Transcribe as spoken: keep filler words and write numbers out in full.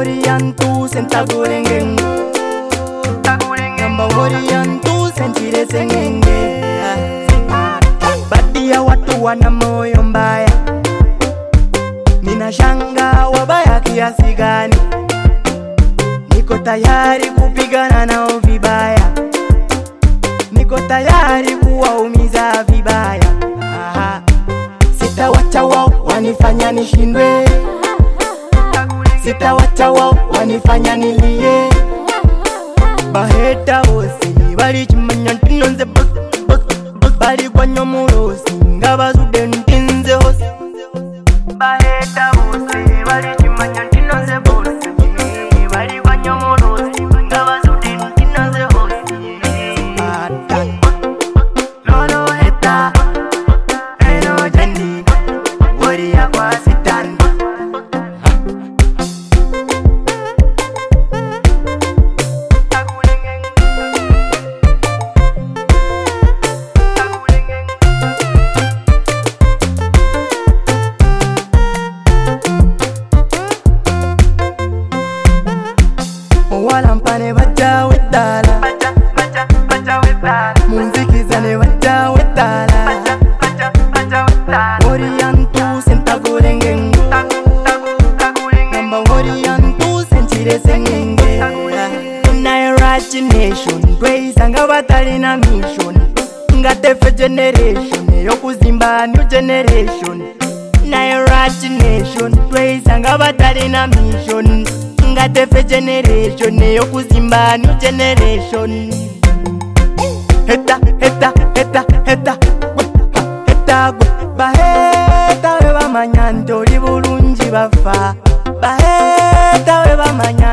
Woriyantu sentagulengeng Namba woriyantu sentire sengenge. Baadhi ya watu wana moyo mbaya, ninashanga wabaya kiasi gani. Niko tayari kupigana nao vibaya, niko tayari kuwaumiza vibaya. Aha. Sitawacha wao wanifanya nishindwe, sitawacha wao wanifanya nilie. Baheta wose bali chimanya ntinonze boss boss boss, bali kwa nyomurosi ngabazude ntinze hose. Baheta wose bali chimanya ntinonze boss, bali kwa nyomurosi ngabazude ntinze hose. Ata lolo heta eno jendi wori ya kwa sitan. Walampane baja wetala, munzikizane baja wetala. Woriyantu sentagulengeng Namba woriyantu sentire sengenge. Nairachi nation tweisanga batalina mission, ngatefe generation yokuzimba new generation. Nairachi nation tweisanga batalina mission, ngatefe generation yokuzimba new generation. Heta heta heta heta heta baheta we bamanya ndoli bulungi bafa. Baheta we bamanya